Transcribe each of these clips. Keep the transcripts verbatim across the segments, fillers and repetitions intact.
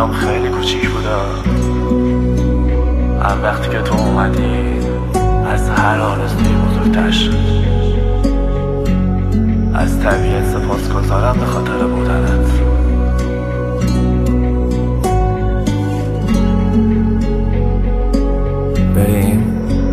برام خیلی کوچیک بودا. هم وقتی که تو اومدی از هر آرزوی بزرگتر شد. از طبیعت سپاسگزارم به خاطر بودنت. بریم.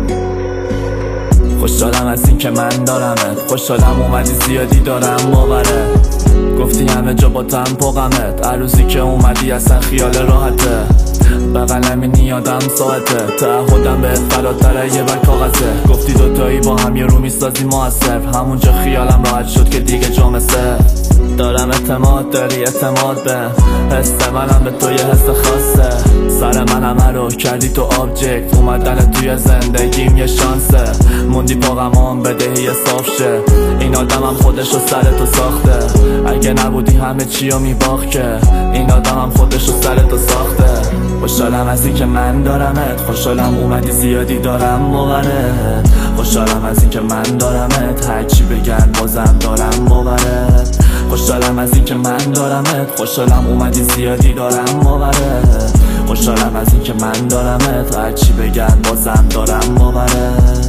خوشحالم از این که من دارمت، خوشحالم اومدی زیادی دارم باوره. گفتی همه جا با تن پاقمت، هر روزی که اومدی اصلا خیال راحته. بغلم این یادم ساعته، تعهدم به فراتر یه بر کاغذه. گفتی دوتایی با هم یه رو میسازی موثر، همونجا خیالم راحت شد که دیگه جامسه. دارم اعتماد داری اعتماد به حس منم به تو یه حس خاصه. سر منم رو کردی تو آبجکت، اومدن توی زندگیم یه شانسه. موندی پا غمان بدهی صاف شه، این آدمم خودشو سر تو ساخته. اگه نبودی همه چیو میباخت که این آدمم خودشو سر تو ساخته. خوشحالم از این که من دارمت، خوشحالم اومدی زیادی دارم باورت. خوشحالم از این که من دارمت، هرچی بگن بازم دارم باورت. خوشحالم از این که من دارمت، خوشحالم اومدی زیادی دارم باورت. خوشحالم از این که من دارمت، هرچی بگن بازم دارم باورت.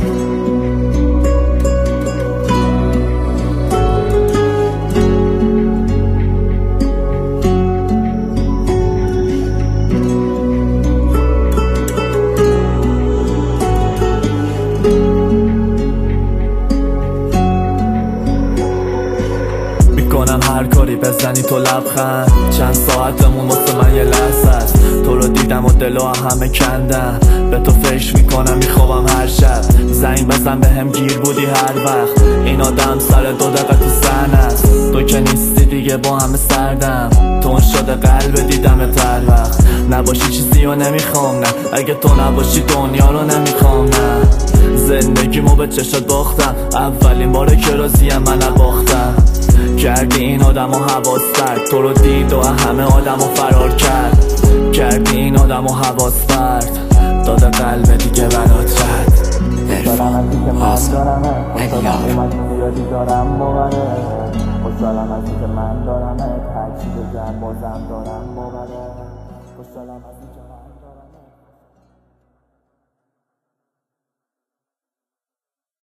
کنم هر کاری بزنی تو لبخند، چند ساعتمون واسه من یه لحظه است. تو رو دیدم و دلو همه کندم، به تو فکر میکنم میخوابم هر شب. زنگ بزن به هم گیر بودی هر وقت، این آدم سر دو دقیقه تو سن است. تو که نیستی دیگه با همه سردم، تون شده قلب دیدم هر وقت. نباشی چیزی رو نمیخوام نه، اگه تو نباشی دنیا رو نمیخوام نه. زندگیمو به چشات باختم، اولین باره که راضیم من نباختم. کردی این آدم و حواس برد، تو رو دید و همه آدم و فرار کرد. کردی این آدم و حواس برد، داده قلب دیگه برات رد. عرفان حاضر خوشحالم زیادی دارم باوره. خوشحالم از این که من دارمت، هرچی بگم بازم دارم باوره. خوشحالم از